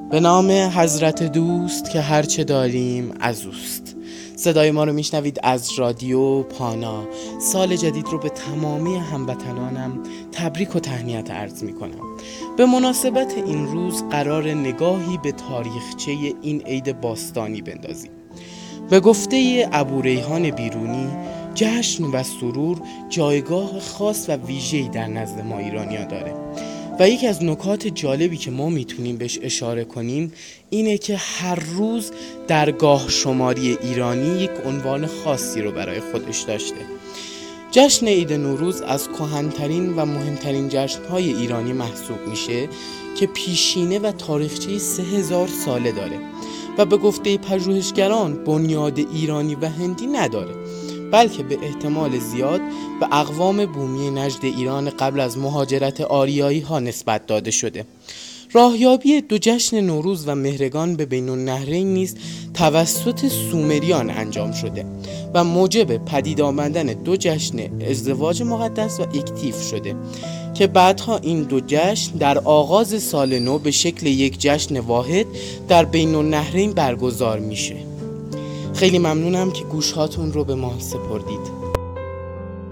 به نام حضرت دوست که هرچه داریم از اوست. صدای ما رو میشنوید از رادیو پانا. سال جدید رو به تمامی هموطنانم تبریک و تهنیت عرض میکنم. به مناسبت این روز قرار نگاهی به تاریخچه این عید باستانی بندازیم. به گفته ابوریحان بیرونی، جشن و سرور جایگاه خاص و ویژه‌ای در نزد ما ایرانی‌ها داره و یکی از نکات جالبی که ما میتونیم بهش اشاره کنیم اینه که هر روز درگاه شماری ایرانی یک عنوان خاصی رو برای خودش داشته. جشن عید نوروز از کهن‌ترین و مهمترین جشن‌های ایرانی محسوب میشه که پیشینه و تاریخچه 3000 ساله داره و به گفته پژوهشگران بنیاد ایرانی و هندی نداره، بلکه به احتمال زیاد به اقوام بومی نجد ایران قبل از مهاجرت آریایی ها نسبت داده شده. راهیابی دو جشن نوروز و مهرگان به بین النهرین نیز توسط سومریان انجام شده و موجب پدید آمدن دو جشن ازدواج مقدس و اکتیف شده که بعدها این دو جشن در آغاز سال نو به شکل یک جشن واحد در بین النهرین برگزار میشه. خیلی ممنونم که گوش هاتون رو به ما سپردید.